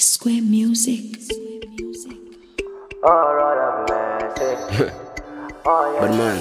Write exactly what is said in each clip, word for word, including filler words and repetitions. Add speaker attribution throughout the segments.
Speaker 1: Square Music.
Speaker 2: But man,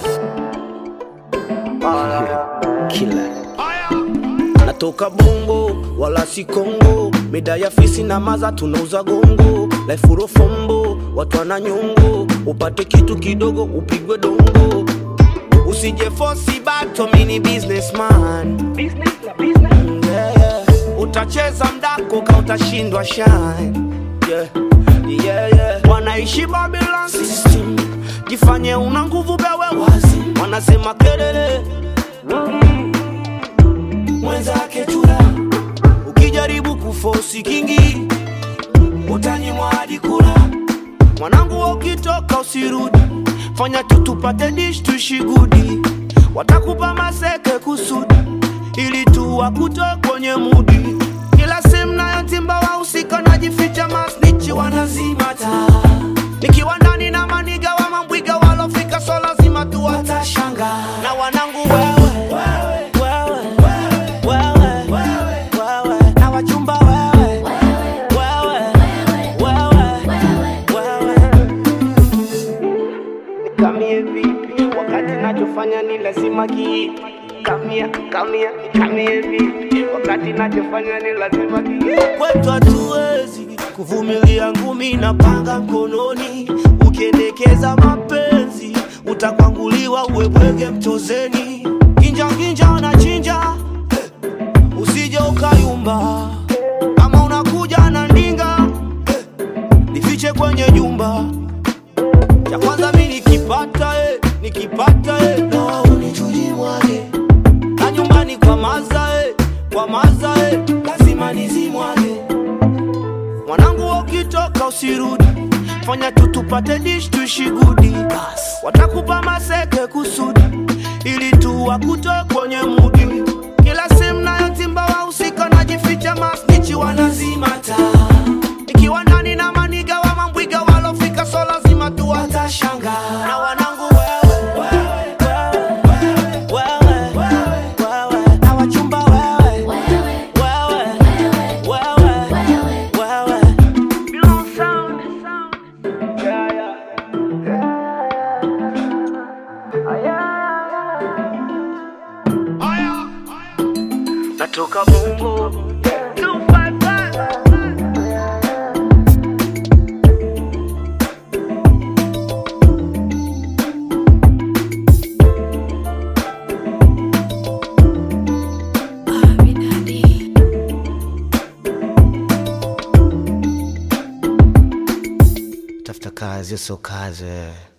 Speaker 2: killer. Natoka Bongo, wala si Kongo. Mida ya fisi na maza tunauza gongo. Life uro fombo, watu wana nyongo. Upate kitu kidogo, upigwe dongo. Usije force bato mini businessman. Business la business. Yeah, yeah. Utacheza mdako ka utashindwa shine. Yeah, yeah, yeah. Wanaishi Babylon system. Jifanye una nguvu bewe wazi. Wanasema kelele mwenzake chura. Ukijaribu kuforce kingi utanyimwa hadi kula. Mwanangu ukitoka usirudi. Fanya tu tupate dish tushigudi. Watakupa maseke kusudi ili tu wakutoe kwenye mudi. Kila sehemu na yatimba wa usika na jificha masnichi wanazima taa. Nikiwa ndani na maniga wa mambwiga walofika so lazima tu watashanga. Na wanangu wewe wewe wewe wewe wewe na wachumba wewe wewe wewe wewe. Nikamie vipi wakati nachofanya ni lazima ki. Kamia kamia kamie vipi wakati nachofanya ni lazima ki. Kwetu hatuwezi kuvumilia ngumi na panga mkononi. Ukiendekeza mapenzi utakwanguliwa uwebwege mtozeni. Ginja ginja na chinja hey. Usije ukayumba kama unakuja na ndinga hey. Nifiche kwenye jumba ya kwanza mimi nikipata eh, nikipata eh, na unichuji mwage na nyumbani kwa maza eh, kwa maza eh, lazima nizimwage. Mwanangu ukitoka usirudi. Fanya tu tupate dish tushigudi. Watakupa maseke kusudi ili tu wakutoe kwenye mudi. Kila sehemu na yatimba wa usika na jificha masnichi wanazima taa. Ikiwa ndani na maniga wa mambwiga walofika so lazima tu watashanga. Na wanangu wewe wewe wewe wewe wewe na wachumba wewe wewe wewe wewe. Below sound. Yeah, yeah. Oh, yeah. Oh, yeah. Natoka Bongo two five five. Tafuta kazi, sio kazi.